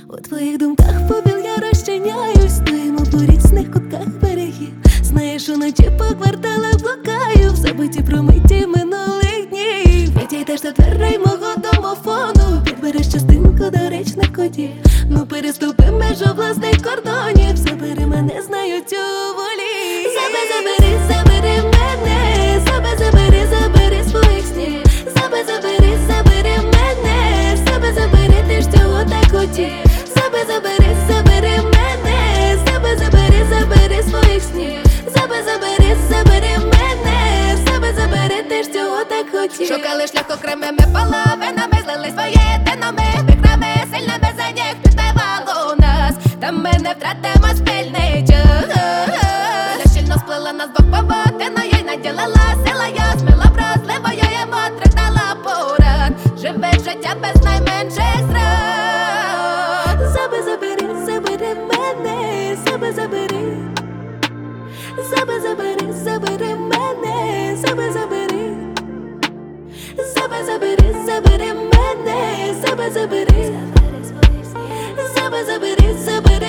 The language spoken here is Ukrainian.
У твоїх думках попіл я розчиняюсь, стоїмо по різних кутках берегів. Знаєш, уночі по кварталах блукаю, в забиті промиті минулих днів. Відійдеш до дверей мого домофону, підбереш частинку доречних кодів. Ну переступи межу власних кордонів, забери мене, знають у волі. Забери, забери мене, забери своїх снів. Забери мене, забери, ти ж цього так хотів. Забери мене, забери своїх снів. Забери мене, забери, ти ж цього так хотів. Шукали шлях окремими половинами, злили своє єдиними вікрами, сильними за них підтривало нас. Та ми не втратимо спільний час. Щільно сплила нас двох павутиною й наділила сила, я сміла вразливою, йому тридала порад. Живе життя без найменших зрад. Забери мене, забери мене, забери мене, забери